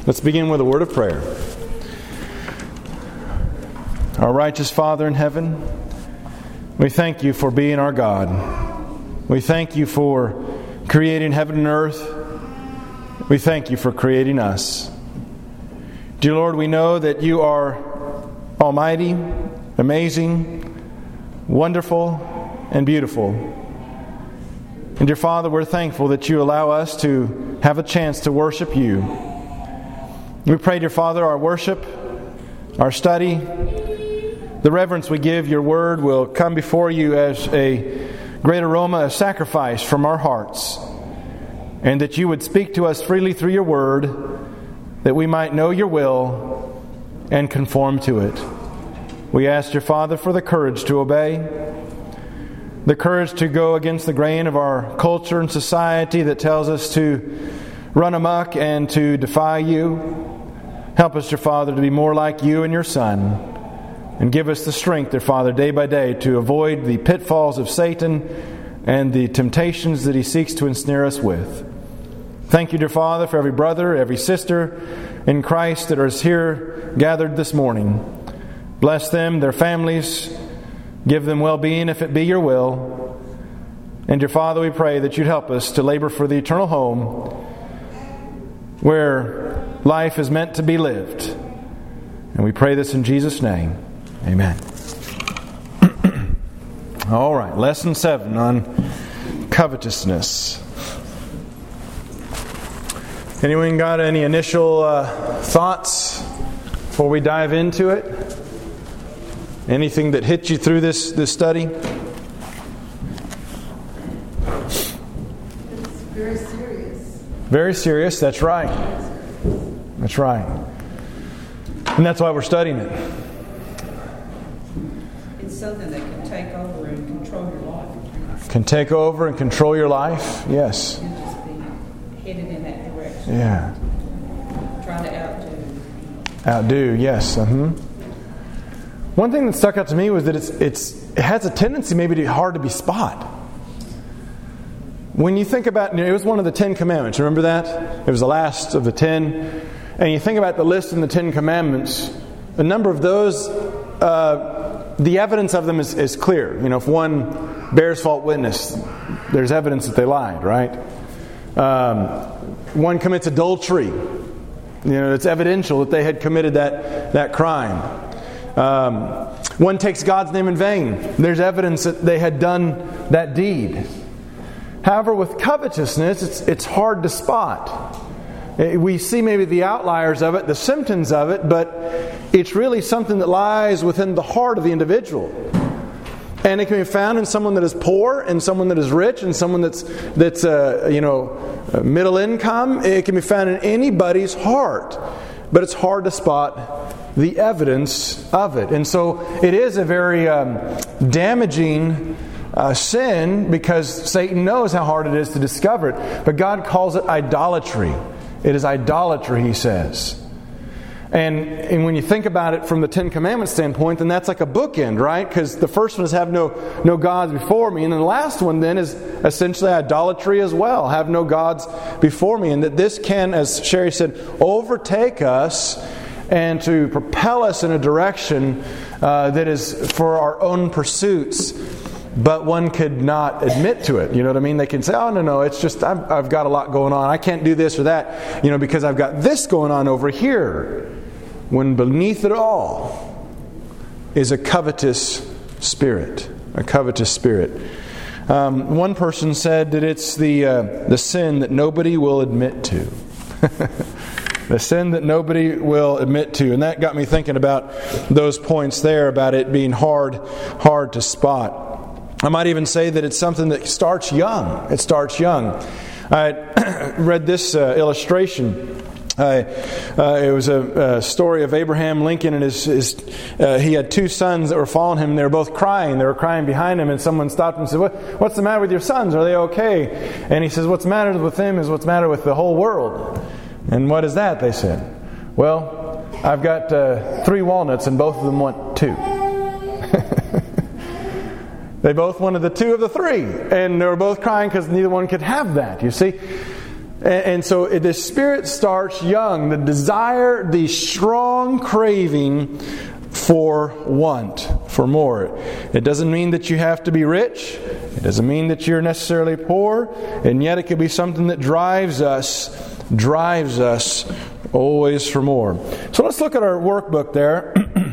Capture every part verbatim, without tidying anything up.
Let's begin with a word of prayer. Our righteous Father in heaven, we thank you for being our God. We thank you for creating heaven and earth. We thank you for creating us. Dear Lord, we know that you are almighty, amazing, wonderful, and beautiful. And dear Father, we're thankful that you allow us to have a chance to worship you. We pray, dear Father, our worship, our study, the reverence we give your word will come before you as a great aroma, a sacrifice from our hearts. And that you would speak to us freely through your word, that we might know your will and conform to it. We ask your Father for the courage to obey, the courage to go against the grain of our culture and society that tells us to run amok and to defy you. Help us, dear Father, to be more like you and your Son. And give us the strength, dear Father, day by day to avoid the pitfalls of Satan and the temptations that he seeks to ensnare us with. Thank you, dear Father, for every brother, every sister in Christ that is here gathered this morning. Bless them, their families. Give them well-being if it be your will. And dear Father, we pray that you'd help us to labor for the eternal home where life is meant to be lived. And we pray this in Jesus' name. Amen. All right, lesson seven on covetousness. Anyone got any initial uh, thoughts before we dive into it? Anything that hit you through this, this study? It's very serious. Very serious, that's right. That's right. And that's why we're studying it. It's something that can take over and control your life. Can take over and control your life? Yes. And just be headed in that direction. Yeah. Try to outdo. Outdo, yes. Uh-huh. One thing that stuck out to me was that it's it's it has a tendency maybe to be hard to be spot. When you think about, you know, it was one of the Ten Commandments. Remember that? It was the last of the ten. And you think about the list in the Ten Commandments, a number of those, uh, the evidence of them is, is clear. You know, if one bears false witness, there's evidence that they lied, right? Um, one commits adultery. You know, it's evidential that they had committed that, that crime. Um, one takes God's name in vain. There's evidence that they had done that deed. However, with covetousness, it's it's hard to spot. We see maybe the outliers of it, the symptoms of it, but it's really something that lies within the heart of the individual. And it can be found in someone that is poor, and someone that is rich, and someone that's that's uh, you know middle income. It can be found in anybody's heart, but it's hard to spot the evidence of it. And so it is a very um, damaging uh, sin, because Satan knows how hard it is to discover it. But God calls it idolatry. It is idolatry, he says. And, and when you think about it from the Ten Commandments standpoint, then that's like a bookend, right? Because the first one is have no, no gods before me. And then the last one then is essentially idolatry as well. Have no gods before me. And that this can, as Sherry said, overtake us and to propel us in a direction uh, that is for our own pursuits. But one could not admit to it. You know what I mean? They can say, oh, no, no, it's just I've, I've got a lot going on. I can't do this or that, you know, because I've got this going on over here. When beneath it all is a covetous spirit. A covetous spirit. Um, one person said that it's the uh, the sin that nobody will admit to. The sin that nobody will admit to. And that got me thinking about those points there, about it being hard, hard to spot. I might even say that it's something that starts young. It starts young. I read this uh, illustration. Uh, uh, it was a, a story of Abraham Lincoln and his. his uh, he had two sons that were following him. And they were both crying. They were crying behind him, and someone stopped him and said, what, "What's the matter with your sons? Are they okay?" And he says, "What's the matter with them is what's the matter with the whole world." And what is that? They said. Well, I've got uh, three walnuts, and both of them want two. They both wanted the two of the three, and they were both crying because neither one could have that. You see. And, and so the spirit starts young. The desire, the strong craving for want, for more. It doesn't mean that you have to be rich. It doesn't mean that you're necessarily poor. And yet it could be something that drives us, drives us always for more. So let's look at our workbook there.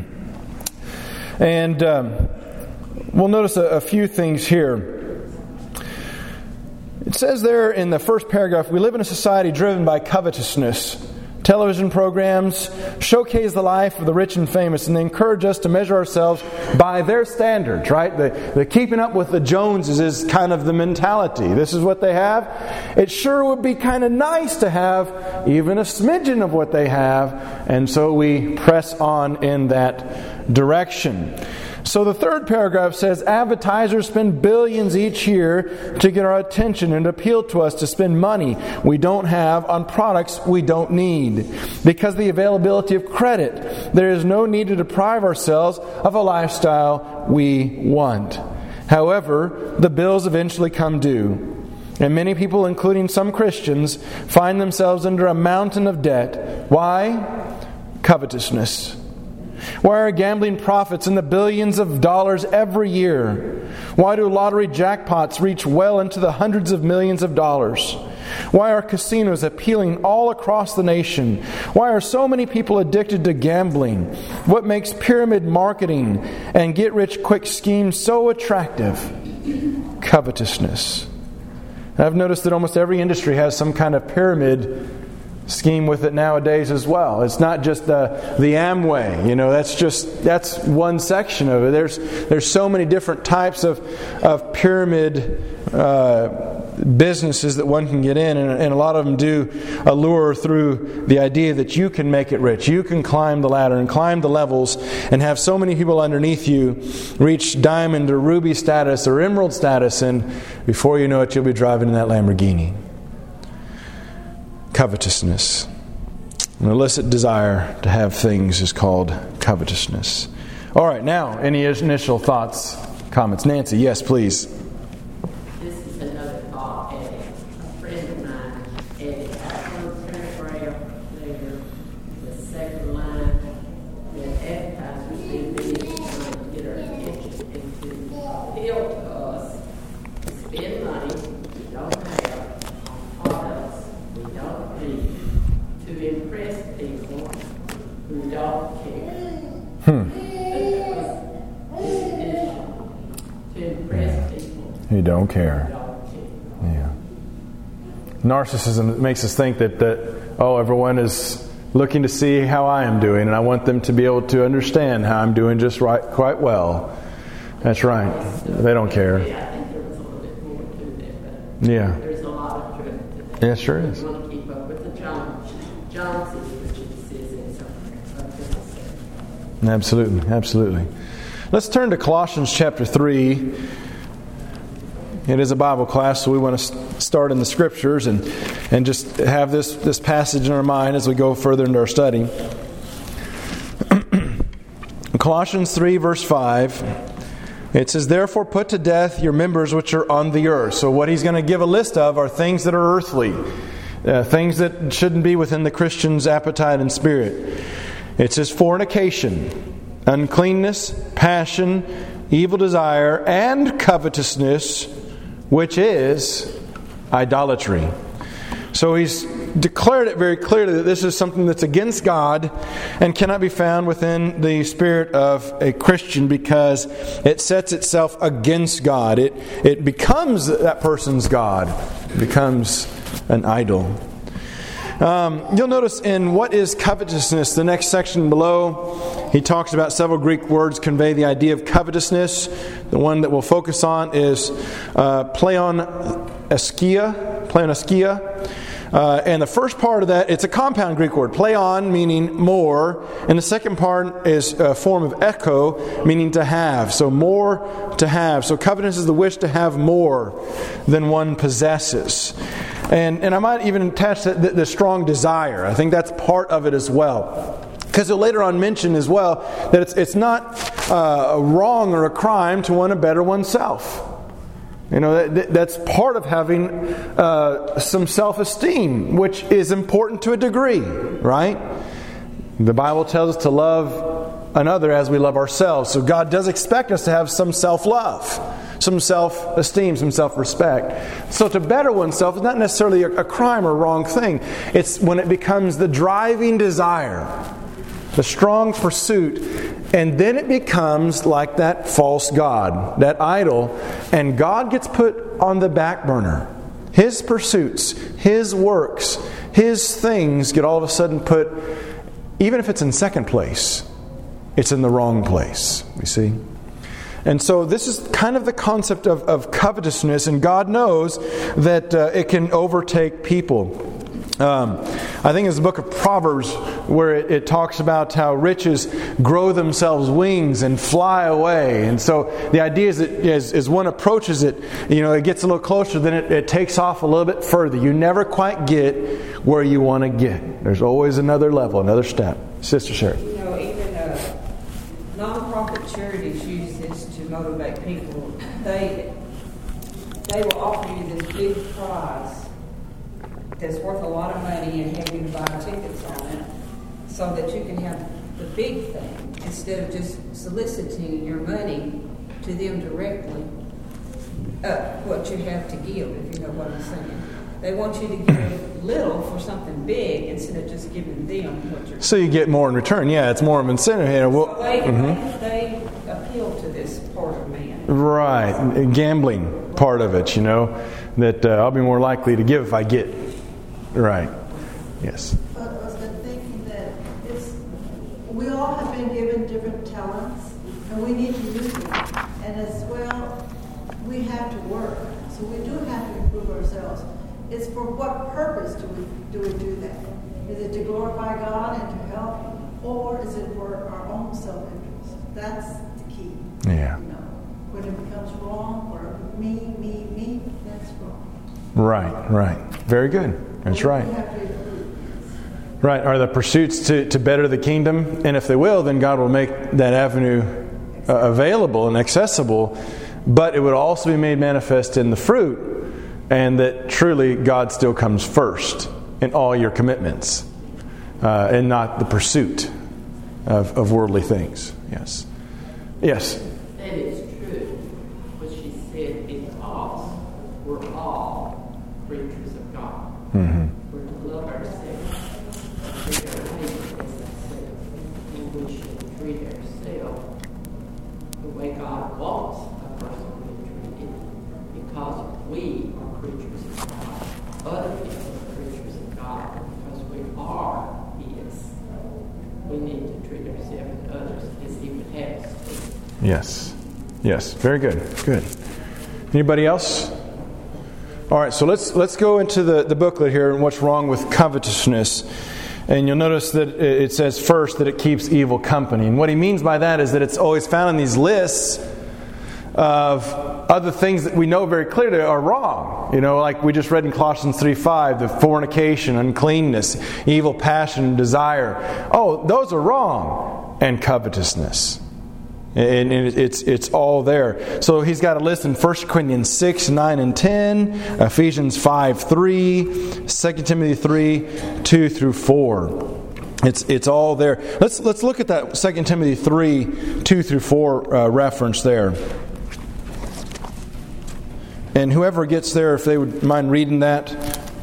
And um, we'll notice a, a few things here. It says there in the first paragraph, we live in a society driven by covetousness. Television programs showcase the life of the rich and famous, and they encourage us to measure ourselves by their standards, right? The, the keeping up with the Joneses is kind of the mentality. This is what they have. It sure would be kind of nice to have even a smidgen of what they have, and so we press on in that direction. So the third paragraph says, advertisers spend billions each year to get our attention and appeal to us to spend money we don't have on products we don't need. Because of the availability of credit, there is no need to deprive ourselves of a lifestyle we want. However, the bills eventually come due. And many people, including some Christians, find themselves under a mountain of debt. Why? Covetousness. Why are gambling profits in the billions of dollars every year? Why do lottery jackpots reach well into the hundreds of millions of dollars? Why are casinos appealing all across the nation? Why are so many people addicted to gambling? What makes pyramid marketing and get-rich-quick schemes so attractive? Covetousness. I've noticed that almost every industry has some kind of pyramid scheme with it nowadays as well. It's not just the the Amway, you know. That's just that's one section of it. There's there's so many different types of of pyramid uh, businesses that one can get in, and, and a lot of them do allure through the idea that you can make it rich. You can climb the ladder and climb the levels, and have so many people underneath you reach diamond or ruby status or emerald status, and before you know it, you'll be driving in that Lamborghini. Covetousness. An illicit desire to have things is called covetousness. All right, now, any initial thoughts, comments? Nancy, yes, please. This is another thought. A friend of mine, Eddie, on paragraph there, the second line, that advertisers do these trying to get our attention and to appeal to us to spend money we don't have on products we don't need, to impress people who don't care. Hmm. To impress people You don't care. who don't care. Yeah. Narcissism makes us think that, that, oh, everyone is looking to see how I am doing, and I want them to be able to understand how I'm doing just right, quite well. That's right. They don't care. I think there was a little bit more to that, but Yeah. there's a lot of truth to that. Yeah, sure is. We want to keep up with the Joneses, Joneses, which is in something. Absolutely, absolutely. Let's turn to Colossians chapter three. It is a Bible class, so we want to start in the Scriptures and, and just have this, this passage in our mind as we go further into our study. Colossians three, verse five, it says, "Therefore put to death your members which are on the earth." So what he's going to give a list of are things that are earthly, uh, things that shouldn't be within the Christian's appetite and spirit. It says fornication, uncleanness, passion, evil desire, and covetousness, which is idolatry. So he's declared it very clearly that this is something that's against God and cannot be found within the spirit of a Christian, because it sets itself against God. It it becomes that person's God. It becomes an idol. Um, you'll notice in what is covetousness, the next section below, he talks about several Greek words convey the idea of covetousness. The one that we'll focus on is uh, pleoneskia, pleoneskia. Uh, and the first part of that, it's a compound Greek word, pleon, meaning more, and the second part is a form of echo, meaning to have. So more to have. So covetousness is the wish to have more than one possesses. And and I might even attach the, the, the strong desire. I think that's part of it as well. Because he'll later on mention as well that it's it's not uh, wrong or a crime to want to better oneself. You know, that, that's part of having uh, some self-esteem, which is important to a degree, right? The Bible tells us to love another as we love ourselves. So God does expect us to have some self-love, some self-esteem, some self-respect. So to better oneself is not necessarily a, a crime or a wrong thing. It's when it becomes the driving desire, the strong pursuit, and then it becomes like that false god, that idol, and God gets put on the back burner. His pursuits, His works, His things get all of a sudden put, even if it's in second place, it's in the wrong place, you see. And so this is kind of the concept of, of covetousness, and God knows that uh, it can overtake people. Um, I think it's the book of Proverbs where it, it talks about how riches grow themselves wings and fly away. And so the idea is that as, as one approaches it, you know, it gets a little closer, then it, it takes off a little bit further. You never quite get where you want to get. There's always another level, another step. Sister Sherry. You know, even uh, non-profit charities use this to motivate people. They they will offer you this big prize that's worth a lot of money and have you buy tickets on it so that you can have the big thing instead of just soliciting your money to them directly, uh, what you have to give, if you know what I'm saying. They want you to give little for something big instead of just giving them what you're. So you get more in return. Yeah, it's more of an incentive here. Well, so they, mm-hmm. they appeal to this part of man. Right, gambling part of it, you know, that uh, I'll be more likely to give if I get. Right. Yes. But I was thinking that it's we all have been given different talents, and we need to use them. And as well, we have to work, so we do have to improve ourselves. It's for what purpose do we do we do that? Is it to glorify God and to help, or is it for our own self-interest? That's the key. Yeah. You know, when it becomes wrong, or me, me, me, that's wrong. Right. Right. Very good. That's right. Right. Are the pursuits to, to better the kingdom? And if they will, then God will make that avenue uh, available and accessible. But it would also be made manifest in the fruit, and that truly God still comes first in all your commitments, uh, and not the pursuit of, of worldly things. Yes. Yes. That is true. What she said, because we're all creatures of God. Mm-hmm. We're to love ourselves, treat our neighbors as ourselves, and we should treat ourselves the way God wants a person to be treated, because we are creatures of God. Other people are creatures of God because we are His. We need to treat ourselves and others as He would have us to. Yes. Yes. Very good. Good. Anybody else? All right, so let's let's go into the, the booklet here and what's wrong with covetousness. And you'll notice that it says first that it keeps evil company. And what he means by that is that it's always found in these lists of other things that we know very clearly are wrong. You know, like we just read in Colossians three five, the fornication, uncleanness, evil passion, desire. Oh, those are wrong. And covetousness. And it's it's all there. So he's got a list in First Corinthians six, nine, and ten, Ephesians five, three, Second Timothy three, two through four. It's it's all there. Let's let's look at that Second Timothy three, two through four uh, reference there. And whoever gets there, if they would mind reading that.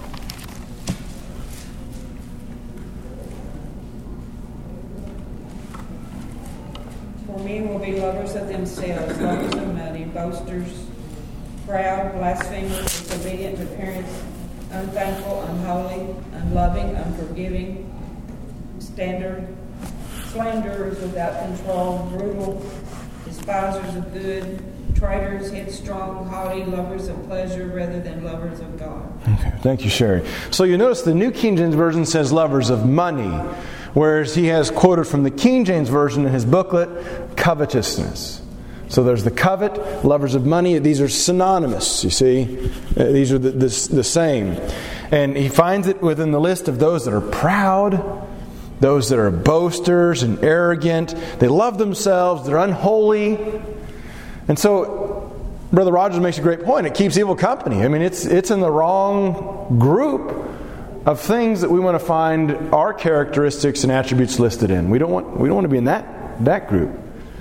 Men will be lovers of themselves, lovers of money, boasters, proud, blasphemers, disobedient to parents, unthankful, unholy, unloving, unforgiving, standard, slanderers without control, brutal, despisers of good, traitors, headstrong, haughty, lovers of pleasure rather than lovers of God. Okay, thank you, Sherry. So you notice the New King James Version says lovers of money, whereas he has quoted from the King James Version in his booklet, covetousness. So there's the covet, lovers of money. These are synonymous, you see. Uh, these are the, the, the same. And he finds it within the list of those that are proud, those that are boasters and arrogant. They love themselves. They're unholy. And so Brother Rogers makes a great point. It keeps evil company. I mean, it's it's in the wrong group of things that we want to find our characteristics and attributes listed in. We don't want we don't want to be in that that group.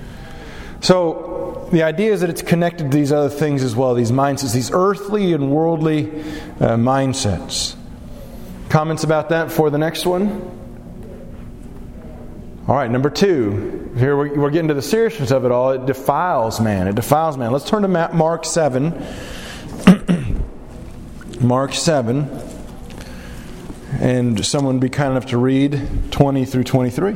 So the idea is that it's connected to these other things as well, these mindsets, these earthly and worldly uh, mindsets. Comments about that for the next one? All right, number two. Here we're, we're getting to the seriousness of it all. It defiles man. It defiles man. Let's turn to Mark seven. Mark seven. And someone be kind enough to read twenty through twenty-three.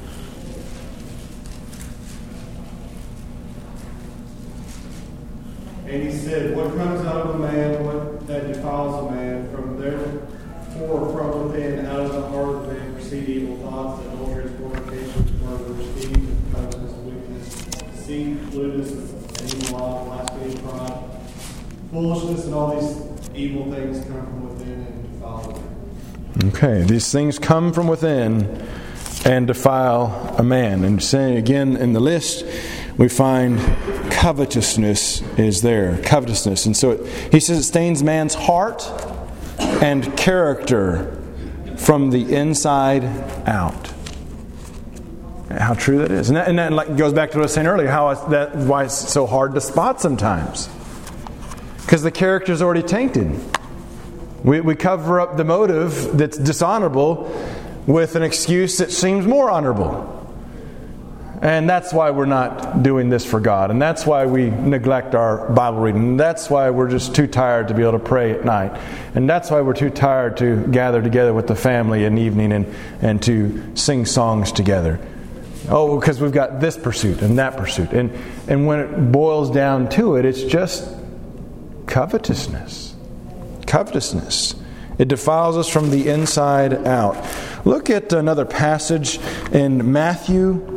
And he said, what comes out of a man, what that defiles a man, from therefore from within, out of the heart of the man proceed evil thoughts, adulteries, fornications, murders, thieves, covetousness, wickedness, deceit, lewdness, and evil love, blasphemy, pride, foolishness, and all these evil things come from within and defile a man. Okay, these things come from within and defile a man. And saying again in the list, we find covetousness is there. Covetousness. And so it, he says it stains man's heart and character from the inside out. How true that is. And that, and that like, goes back to what I was saying earlier, how it's, that, why it's so hard to spot sometimes. Because the character is already tainted. We, we cover up the motive that's dishonorable with an excuse that seems more honorable. And that's why we're not doing this for God. And that's why we neglect our Bible reading. And that's why we're just too tired to be able to pray at night. And that's why we're too tired to gather together with the family in the evening and, and to sing songs together. Oh, because we've got this pursuit and that pursuit. And, and when it boils down to it, it's just covetousness. Covetousness. It defiles us from the inside out. Look at another passage in Matthew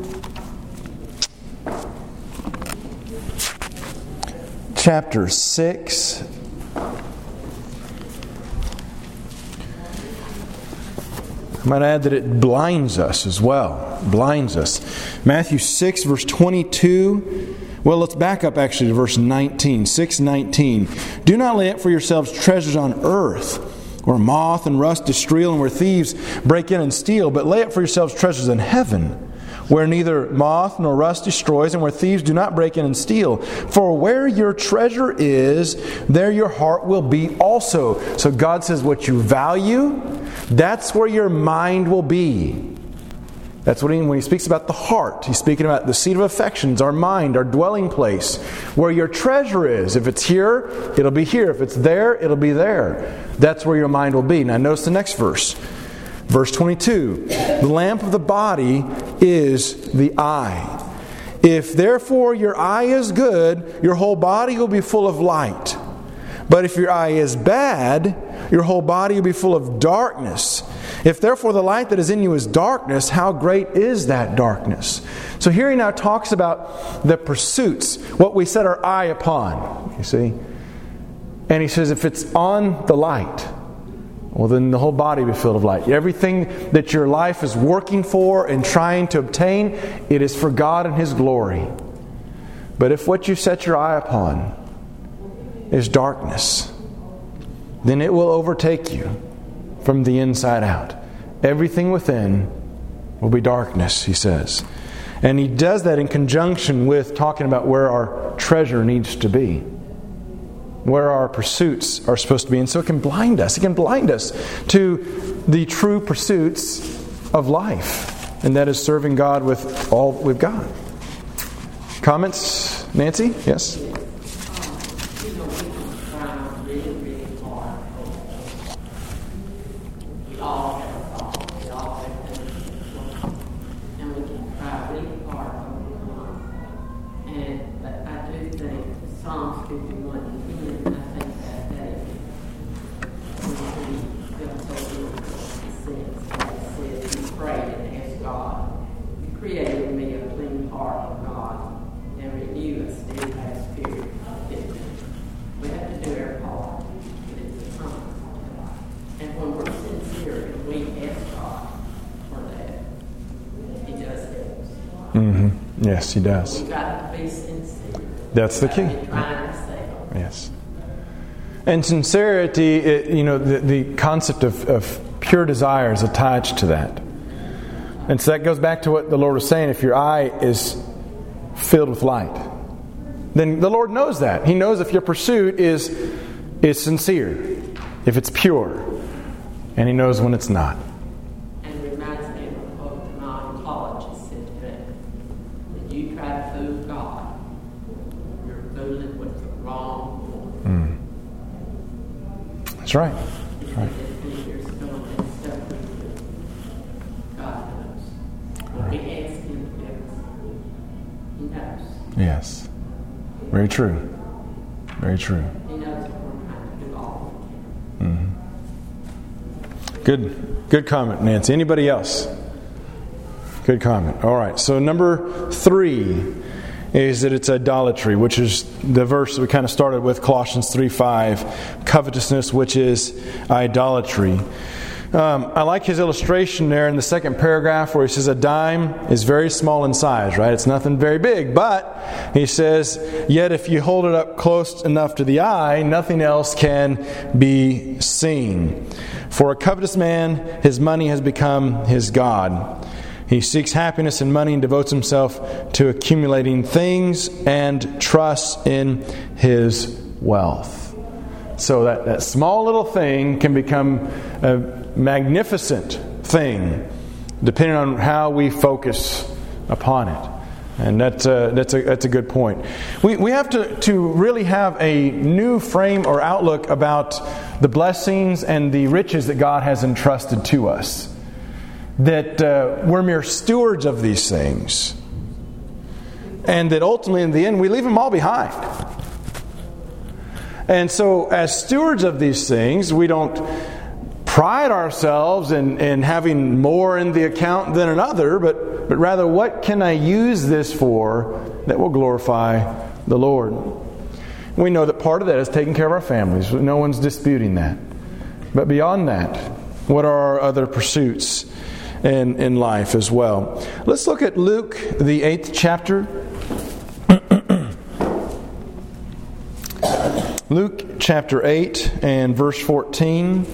chapter six. I might add that it blinds us as well. Blinds us. Matthew six, verse twenty-two. Well, let's back up actually to verse nineteen. six nineteen. Do not lay up for yourselves treasures on earth, where moth and rust destroy and where thieves break in and steal, but lay up for yourselves treasures in heaven, where neither moth nor rust destroys, and where thieves do not break in and steal. For where your treasure is, there your heart will be also. So God says what you value, that's where your mind will be. That's what he, when he speaks about the heart, he's speaking about the seat of affections, our mind, our dwelling place. Where your treasure is. If it's here, it'll be here. If it's there, it'll be there. That's where your mind will be. Now notice the next verse. Verse twenty-two. The lamp of the body is the eye. If therefore your eye is good, your whole body will be full of light. But if your eye is bad, your whole body will be full of darkness. If therefore the light that is in you is darkness, how great is that darkness? So here he now talks about the pursuits, what we set our eye upon, you see. And he says if it's on the light, well then the whole body will be filled with light. Everything that your life is working for and trying to obtain, it is for God and His glory. But if what you set your eye upon is darkness, then it will overtake you from the inside out. Everything within will be darkness, he says. And he does that in conjunction with talking about where our treasure needs to be, where our pursuits are supposed to be. And so it can blind us. It can blind us to the true pursuits of life. And that is serving God with all we've got. Comments? Nancy? Yes? Mm-hmm. Yes, He does. We've got to be sincere. That's the key. Trying to say, Yes. And sincerity, it, you know, the, the concept of, of pure desire is attached to that. And so that goes back to what the Lord was saying. If your eye is filled with light, then the Lord knows that. He knows if your pursuit is is sincere, if it's pure, and He knows when it's not. And it reminds me of a quote the non-apologist said today. When you try to fool God, you're fooling with the wrong one. Mm. That's right. That's right. There's no stuff we do. God knows. When we ask Him to give us, He knows. Yes. Very true. Very true. He knows what we're trying to do all we can. Mm-hmm. Good, good comment, Nancy. Anybody else? Good comment. All right. So number three is that it's idolatry, which is the verse that we kind of started with, Colossians three five, covetousness, which is idolatry. Um, I like his illustration there in the second paragraph where he says a dime is very small in size, right? It's nothing very big, but he says, yet if you hold it up close enough to the eye, nothing else can be seen. For a covetous man, his money has become his God. He seeks happiness in money and devotes himself to accumulating things and trusts in his wealth. So that, that small little thing can become a magnificent thing depending on how we focus upon it. And that's a, that's a, that's a good point. We, we have to, to really have a new frame or outlook about the blessings and the riches that God has entrusted to us. That uh, we're mere stewards of these things. And that ultimately in the end we leave them all behind. And so as stewards of these things, we don't pride ourselves in, in having more in the account than another, but, but rather what can I use this for that will glorify the Lord? We know that part of that is taking care of our families. No one's disputing that. But beyond that, what are our other pursuits in, in life as well? Let's look at Luke, the eighth chapter. Luke chapter eight and verse fourteen.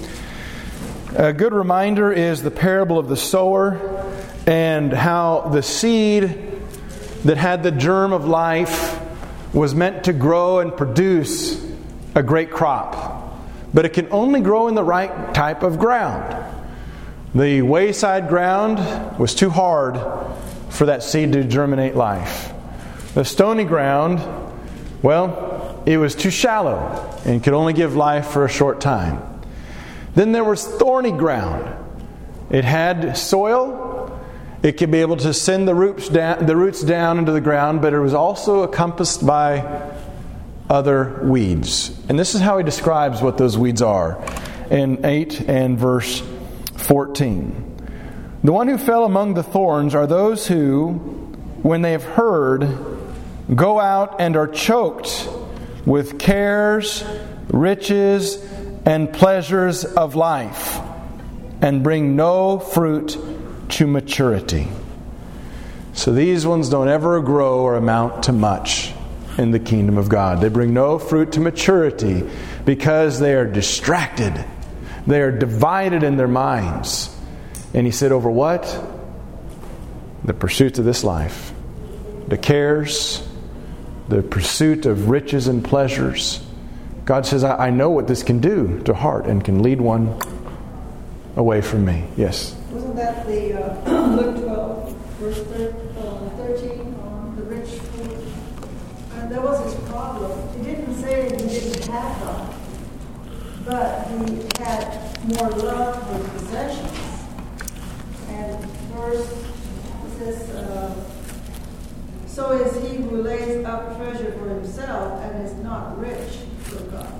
A good reminder is the parable of the sower and how the seed that had the germ of life was meant to grow and produce a great crop. But it can only grow in the right type of ground. The wayside ground was too hard for that seed to germinate life. The stony ground, well, it was too shallow and could only give life for a short time. Then there was thorny ground. It had soil. It could be able to send the roots down, the roots down into the ground, but it was also encompassed by other weeds. And this is how he describes what those weeds are in eight and verse fourteen. The one who fell among the thorns are those who, when they have heard, go out and are choked with cares, riches, and pleasures of life, and bring no fruit to maturity. So these ones don't ever grow or amount to much in the kingdom of God. They bring no fruit to maturity because they are distracted. They are divided in their minds. And he said, over what? The pursuit of this life. The cares, the pursuit of riches and pleasures. God says, I, I know what this can do to heart and can lead one away from me. Yes? Wasn't that the uh, Luke twelve, verse thirteen, on the rich fool? And there was this problem. He didn't say he didn't have God, but he had more love for possessions. And first, it says, uh, so is he who lays up treasure for himself and is not rich for God.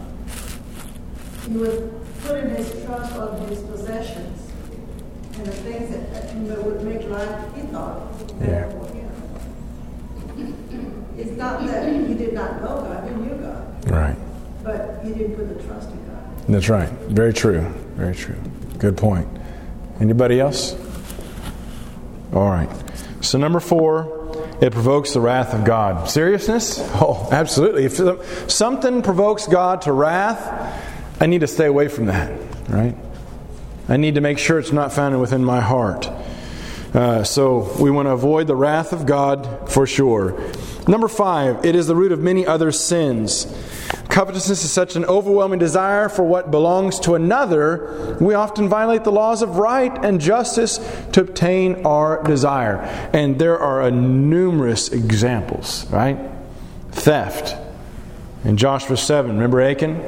He would put in his trust on his possessions and the things that, that would make life, he thought, better for him. It's not that he did not know God, he knew God. Right. But he didn't put the trust in God. That's right. Very true. Very true. Good point. Anybody else? All right. So number four it provokes the wrath of God. Seriousness? Oh, absolutely. If something provokes God to wrath, I need to stay away from that, right? I need to make sure it's not found within my heart. Uh, so we want to avoid the wrath of God for sure. Number five, it is the root of many other sins. Covetousness is such an overwhelming desire for what belongs to another, we often violate the laws of right and justice to obtain our desire. And there are a numerous examples, right? Theft. In Joshua seven, remember Achan?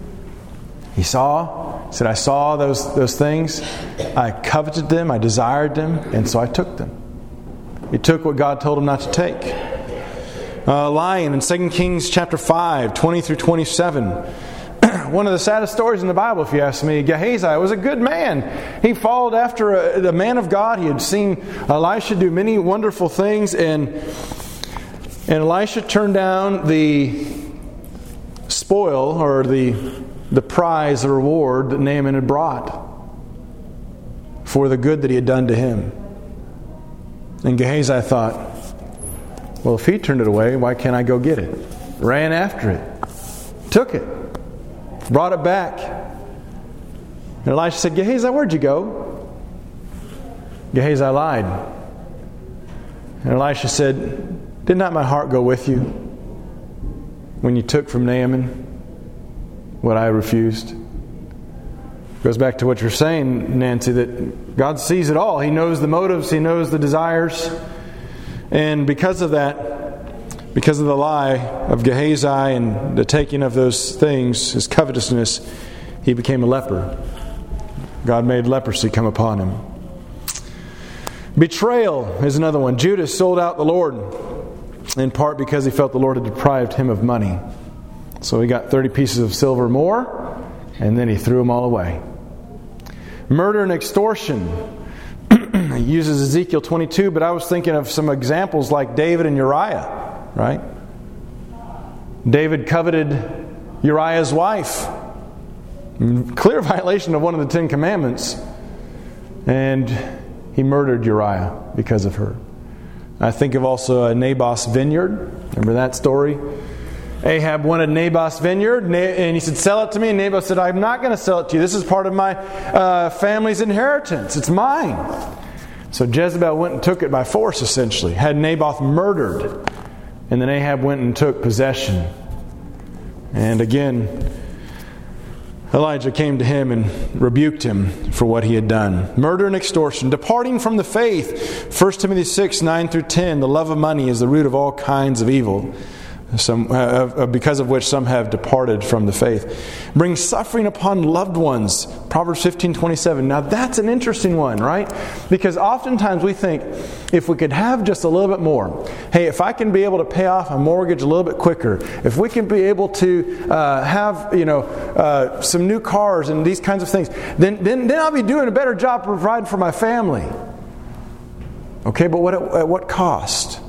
He saw, said, I saw those, those things, I coveted them, I desired them, and so I took them. He took what God told him not to take. Uh, lying in Second Kings chapter five, twenty through twenty-seven. One of the saddest stories in the Bible, if you ask me. Gehazi was a good man. He followed after a, a man of God. He had seen Elisha do many wonderful things, and, and Elisha turned down the spoil or the, the prize, the reward that Naaman had brought for the good that he had done to him. And Gehazi thought, well, if he turned it away, why can't I go get it? Ran after it. Took it. Brought it back. And Elisha said, Gehazi, where'd you go? Gehazi lied. And Elisha said, did not my heart go with you when you took from Naaman what I refused? Goes back to what you're saying, Nancy, that God sees it all. He knows the motives. He knows the desires. And because of that, because of the lie of Gehazi and the taking of those things, his covetousness, he became a leper. God made leprosy come upon him. Betrayal is another one. Judas sold out the Lord, in part because he felt the Lord had deprived him of money. So he got thirty pieces of silver more, and then he threw them all away. Murder and extortion. He uses Ezekiel twenty-two, but I was thinking of some examples like David and Uriah, right? David coveted Uriah's wife. Clear violation of one of the Ten Commandments. And he murdered Uriah because of her. I think of also uh, Naboth's vineyard. Remember that story? Ahab wanted Naboth's vineyard, and he said, sell it to me. And Naboth said, I'm not going to sell it to you. This is part of my uh, family's inheritance. It's mine. So Jezebel went and took it by force, essentially. Had Naboth murdered. And then Ahab went and took possession. And again, Elijah came to him and rebuked him for what he had done. Murder and extortion. Departing from the faith. First Timothy six, nine through ten. The love of money is the root of all kinds of evil. Some, uh, because of which some have departed from the faith. Bring suffering upon loved ones. Proverbs fifteen twenty-seven. Now that's an interesting one, right? Because oftentimes we think, if we could have just a little bit more. Hey, if I can be able to pay off a mortgage a little bit quicker. If we can be able to uh, have, you know, uh, some new cars and these kinds of things. Then, then, then I'll be doing a better job providing for my family. Okay, but what at what cost?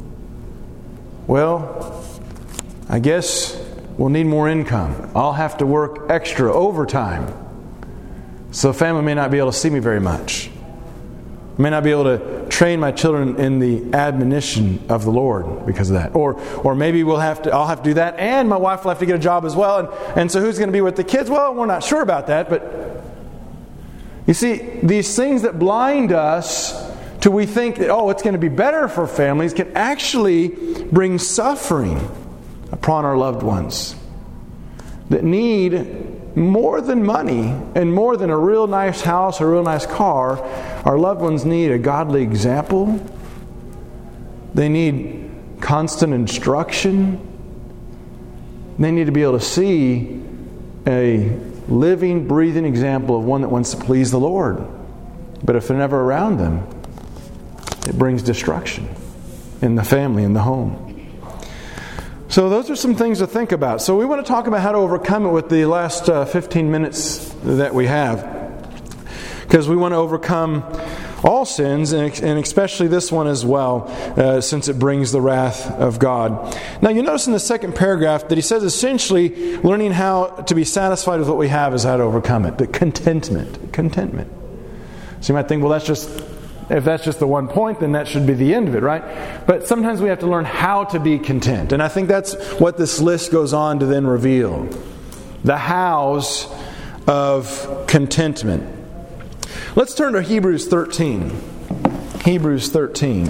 Well, I guess we'll need more income. I'll have to work extra overtime. So family may not be able to see me very much. I may not be able to train my children in the admonition of the Lord because of that. Or or maybe we'll have to I'll have to do that, and my wife will have to get a job as well. And, and so who's going to be with the kids? Well, we're not sure about that, but you see, these things that blind us to we think that, oh, it's going to be better for families, can actually bring suffering upon our loved ones that need more than money and more than a real nice house or a real nice car. Our loved ones need a godly example. They need constant instruction. They need to be able to see a living, breathing example of one that wants to please the Lord. But if they're never around them, it brings destruction in the family, in the home. So those are some things to think about. So we want to talk about how to overcome it with the last uh, fifteen minutes that we have. Because we want to overcome all sins, and especially this one as well, uh, since it brings the wrath of God. Now you notice in the second paragraph that he says essentially learning how to be satisfied with what we have is how to overcome it. The contentment. Contentment. So you might think, well, that's just If that's just the one point, then that should be the end of it, right? But sometimes we have to learn how to be content. And I think that's what this list goes on to then reveal. The hows of contentment. Let's turn to Hebrews thirteen. Hebrews thirteen.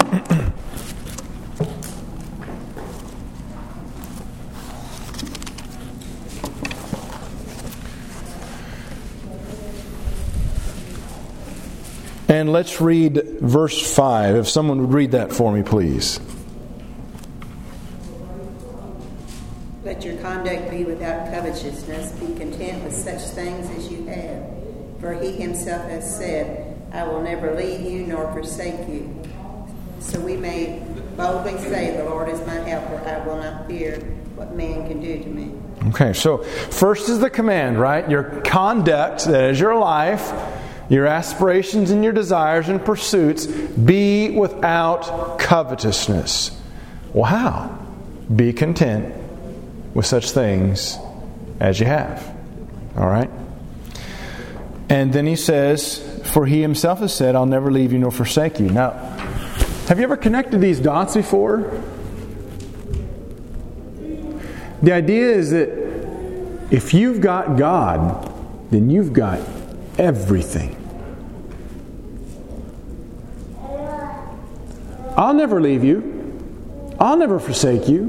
And let's read verse five. If someone would read that for me, please. Let your conduct be without covetousness. Be content with such things as you have. For he himself has said, I will never leave you nor forsake you. So we may boldly say, the Lord is my helper. I will not fear what man can do to me. Okay, so first is the command, right? Your conduct, that is your life, your aspirations and your desires and pursuits, be without covetousness. Well, how? Be content with such things as you have. All right? And then he says, for he himself has said, I'll never leave you nor forsake you. Now, have you ever connected these dots before? The idea is that if you've got God, then you've got everything. I'll never leave you. I'll never forsake you.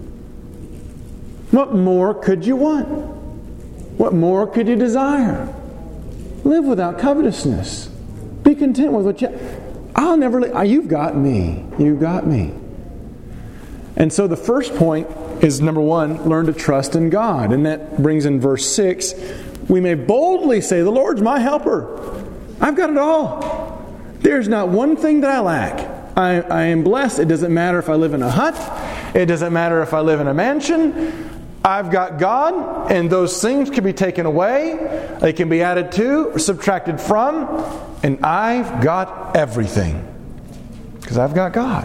What more could you want? What more could you desire? Live without covetousness. Be content with what you... I'll never leave... You've got me. You've got me. And so the first point is, number one, learn to trust in God. And that brings in verse six. We may boldly say, the Lord's my helper. I've got it all. There's not one thing that I lack. I, I am blessed. It doesn't matter if I live in a hut. It doesn't matter if I live in a mansion. I've got God, and those things can be taken away. They can be added to, or subtracted from, and I've got everything. Because I've got God.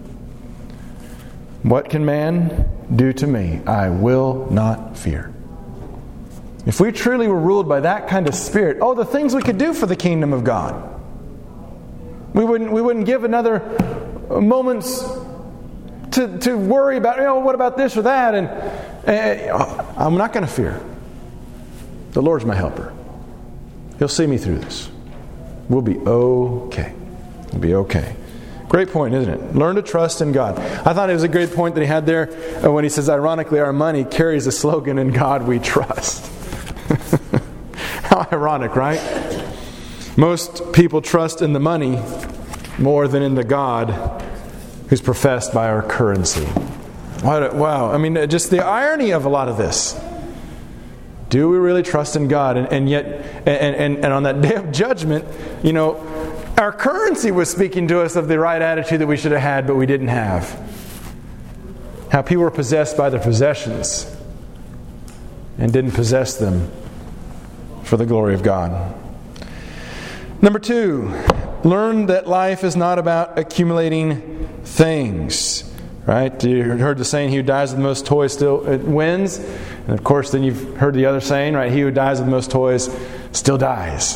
What can man do to me? I will not fear. If we truly were ruled by that kind of spirit, oh, the things we could do for the kingdom of God. We wouldn't we wouldn't give another moments to, to worry about, you know, what about this or that? And, and I'm not going to fear. The Lord's my helper. He'll see me through this. We'll be okay. We'll be okay. Great point, isn't it? Learn to trust in God. I thought it was a great point that he had there when he says, ironically, our money carries the slogan, in God we trust. How ironic, right? Most people trust in the money more than in the God who's professed by our currency. Wow. I mean, just the irony of a lot of this. Do we really trust in God? And, and yet, and, and, and on that day of judgment, you know, our currency was speaking to us of the right attitude that we should have had, but we didn't have. How people were possessed by their possessions and didn't possess them for the glory of God. Number two, learn that life is not about accumulating things. Right? You heard the saying, he who dies with the most toys still wins. And of course, then you've heard the other saying, right? He who dies with the most toys still dies.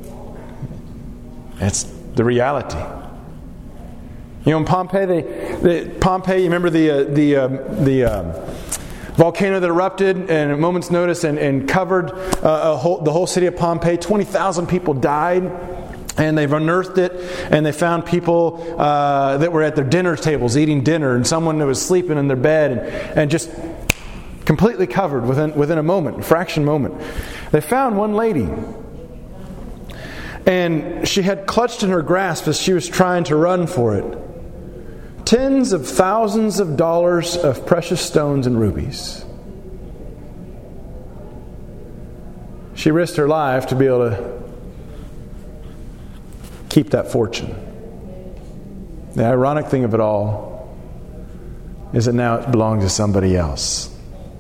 It's the reality. You know, in Pompeii, they, they Pompeii. You remember the uh, the um, the um, volcano that erupted in a moment's notice and, and covered uh, a whole, the whole city of Pompeii. Twenty thousand people died. And they've unearthed it, and they found people uh, that were at their dinner tables eating dinner, and someone that was sleeping in their bed, and, and just completely covered within within a moment, a fraction moment. They found one lady, and she had clutched in her grasp as she was trying to run for it tens of thousands of dollars of precious stones and rubies. She risked her life to be able to keep that fortune. The ironic thing of it all is that now it belongs to somebody else.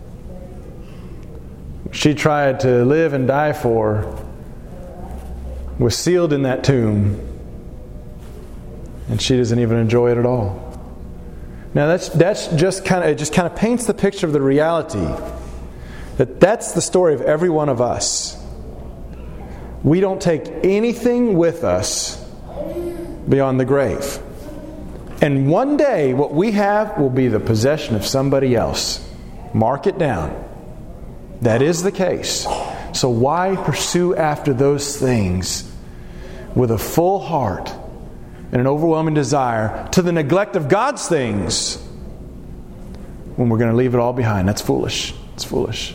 She tried to live and die for, was sealed in that tomb, and she doesn't even enjoy it at all. Now that's that's just kind of it just kind of paints the picture of the reality that that's the story of every one of us. We don't take anything with us beyond the grave. And one day, what we have will be the possession of somebody else. Mark it down. That is the case. So why pursue after those things with a full heart and an overwhelming desire to the neglect of God's things when we're going to leave it all behind? That's foolish. It's foolish.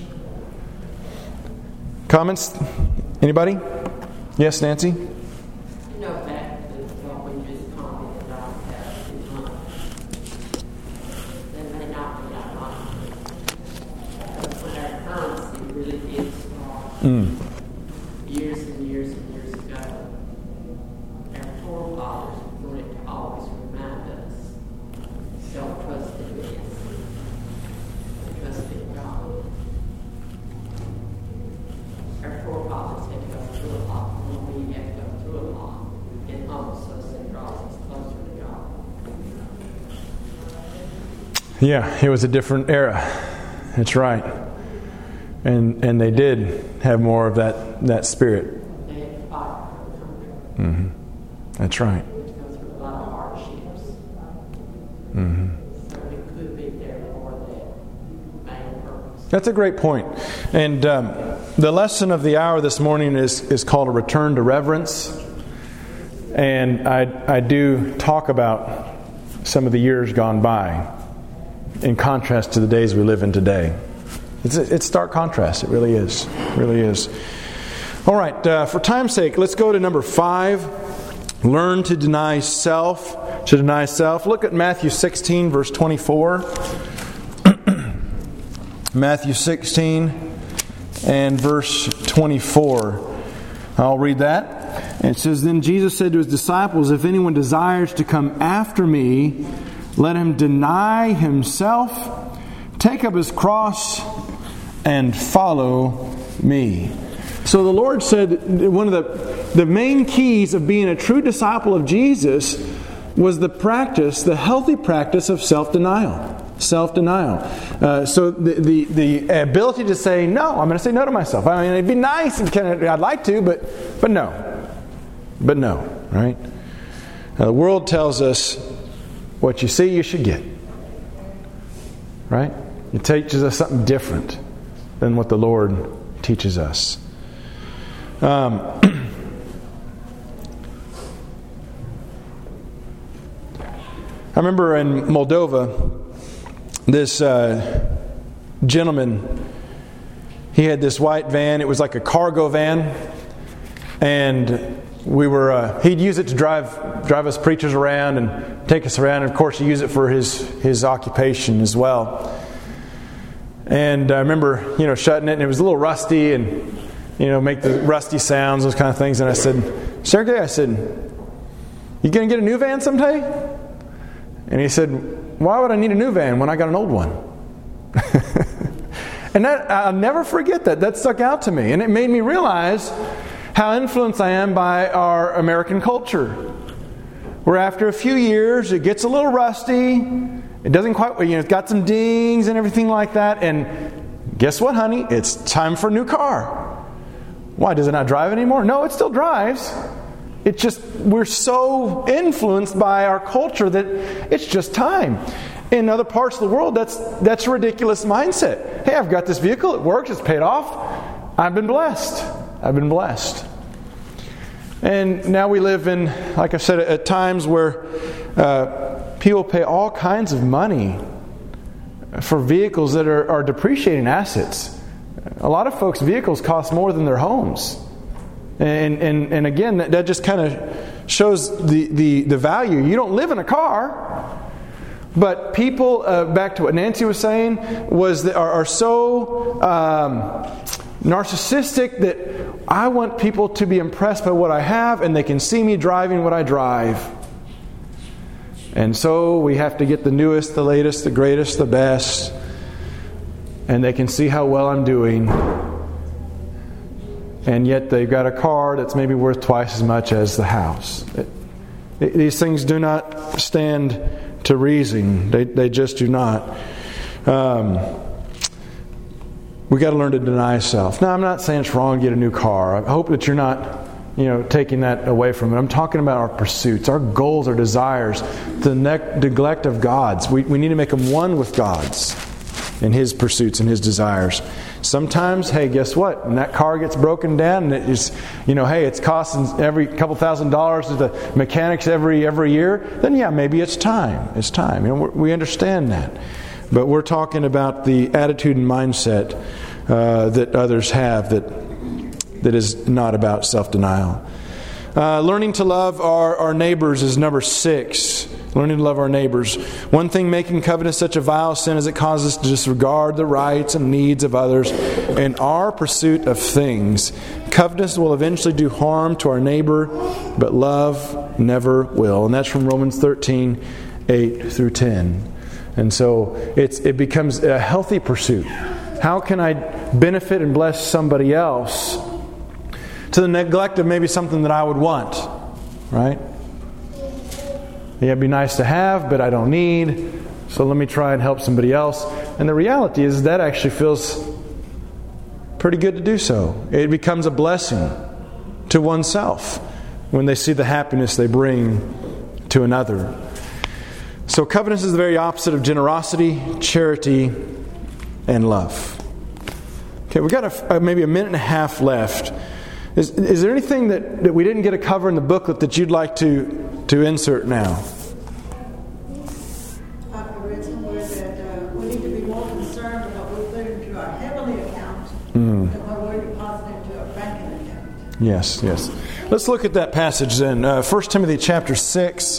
Comments? Anybody? Yes, Nancy? You know, back to what we just commented on about two months. They may not be that long. But when our currency really did start, Mm. years and years and years ago, our forefathers wanted to always remind us, don't trust in this, trust in God. Our forefathers had to go through a lot, and we have to go through a lot. It humbles us and draws us closer to God. Yeah, it was a different era. That's right. And and they did have more of that, that spirit. They had to fight for the country. Mm-hmm. That's right. We had to go through a lot of hardships. Mm-hmm. So we could be there for that main purpose. That's a great point. And um, the lesson of the hour this morning is, is called a return to reverence. And I, I do talk about some of the years gone by in contrast to the days we live in today. It's a, it's stark contrast. It really is. It really is. All right. Uh, for time's sake, let's go to number five. Learn to deny self. To deny self. Look at Matthew sixteen, verse twenty-four. Matthew sixteen and verse twenty-four. I'll read that. It says, Then Jesus said to His disciples, If anyone desires to come after me, let him deny himself, take up his cross, and follow me. So the Lord said one of the, the main keys of being a true disciple of Jesus was the practice, the healthy practice of self-denial. Self-denial. Uh, so the, the the ability to say no. I'm going to say no to myself. I mean, it'd be nice, and kind of, I'd like to, but but no, but no. Right? Now, the world tells us what you see, you should get. Right? It teaches us something different than what the Lord teaches us. Um, I remember in Moldova, this uh, gentleman, he had this white van. It was like a cargo van, and we were. Uh, he'd use it to drive drive us preachers around and take us around. And of course, he used it for his his occupation as well. And I remember, you know, shutting it, and it was a little rusty, and you know, make the rusty sounds, those kind of things. And I said, Sergey, I said, you going to get a new van someday? And he said, why would I need a new van when I got an old one? And that, I'll never forget that. That stuck out to me. And it made me realize how influenced I am by our American culture. Where after a few years, it gets a little rusty. It doesn't quite, you know, it's got some dings and everything like that. And guess what, honey? It's time for a new car. Why, does it not drive anymore? No, it still drives. It's just, we're so influenced by our culture that it's just time. In other parts of the world, that's that's a ridiculous mindset. Hey, I've got this vehicle, it works, it's paid off. I've been blessed. I've been blessed. And now we live in, like I said, at times where uh, people pay all kinds of money for vehicles that are, are depreciating assets. A lot of folks' vehicles cost more than their homes. And and, and again, that, that just kind of shows the, the, the value. You don't live in a car, but people, uh, back to what Nancy was saying, was that are, are so um, narcissistic that I want people to be impressed by what I have, and they can see me driving what I drive. And so we have to get the newest, the latest, the greatest, the best. And they can see how well I'm doing. And yet they've got a car that's maybe worth twice as much as the house. It, it, these things do not stand to reason. They they just do not. Um, we got to learn to deny self. Now, I'm not saying it's wrong to get a new car. I hope that you're not you know, taking that away from it. I'm talking about our pursuits, our goals, our desires, the ne- neglect of God's. We, we need to make them one with God's in His pursuits and His desires. Sometimes, hey, guess what? When that car gets broken down, and it's, you know, hey, it's costing every couple thousand dollars to the mechanics every every year, then yeah, maybe it's time. It's time. You know, we understand that. But we're talking about the attitude and mindset uh, that others have that that is not about self-denial. Uh, learning to love our, our neighbors is number six. Learning to love our neighbors. One thing making covetous such a vile sin is it causes us to disregard the rights and needs of others in our pursuit of things. Covetousness will eventually do harm to our neighbor, but love never will. And that's from Romans thirteen, eight through ten. And so it's it becomes a healthy pursuit. How can I benefit and bless somebody else to the neglect of maybe something that I would want? Right? Yeah, it'd be nice to have, but I don't need. So let me try and help somebody else. And the reality is that actually feels pretty good to do so. It becomes a blessing to oneself when they see the happiness they bring to another. So covetousness is the very opposite of generosity, charity, and love. Okay, we've got a, uh, maybe a minute and a half left. Is, is there anything that, that we didn't get to cover in the booklet that you'd like to, to insert now? I've read somewhere that uh, we need to be more concerned about what we put into our heavenly account mm. than what we deposit into our banking account. Yes, yes. Let's look at that passage then. Uh, First Timothy chapter six.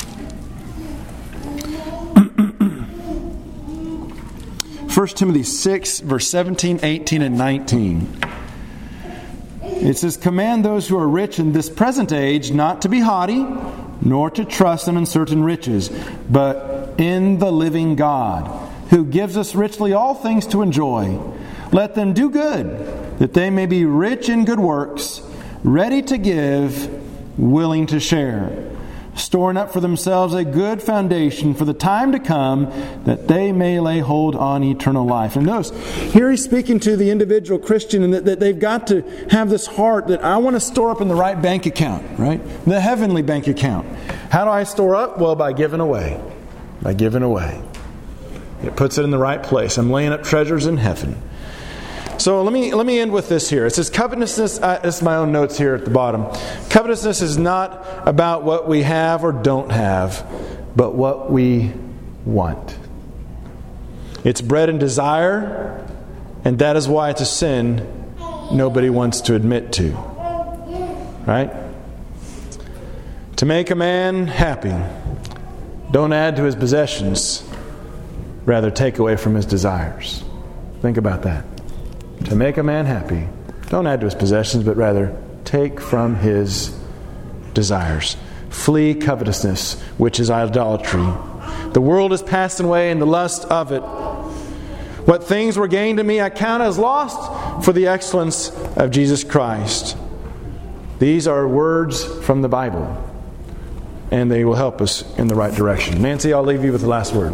First Timothy six, verse seventeen, eighteen, and nineteen. It says, "Command those who are rich in this present age not to be haughty, nor to trust in uncertain riches, but in the living God, who gives us richly all things to enjoy. Let them do good, that they may be rich in good works, ready to give, willing to share, storing up for themselves a good foundation for the time to come, that they may lay hold on eternal life." And notice, here he's speaking to the individual Christian, and that, that they've got to have this heart that I want to store up in the right bank account, right? The heavenly bank account. How do I store up? Well, by giving away. By giving away. It puts it in the right place. I'm laying up treasures in heaven. So let me let me end with this here. It says covetousness, uh, this is my own notes here at the bottom. Covetousness is not about what we have or don't have, but what we want. It's bred in desire, and that is why it's a sin nobody wants to admit to. Right? To make a man happy, don't add to his possessions, rather take away from his desires. Think about that. To make a man happy, don't add to his possessions, but rather take from his desires. Flee covetousness, which is idolatry. The world is passed away and the lust of it. What things were gained to me I count as lost for the excellence of Jesus Christ. These are words from the Bible, and they will help us in the right direction. Nancy, I'll leave you with the last word.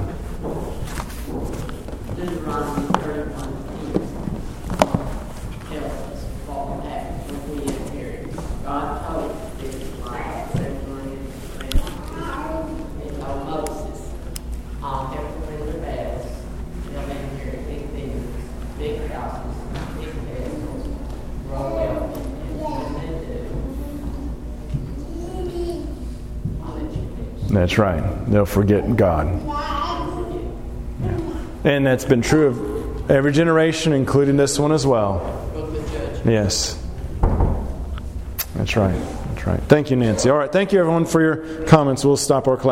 That's right. They'll forget God. Yeah. And that's been true of every generation, including this one as well. Yes. That's right. That's right. Thank you, Nancy. All right. Thank you, everyone, for your comments. We'll stop our class.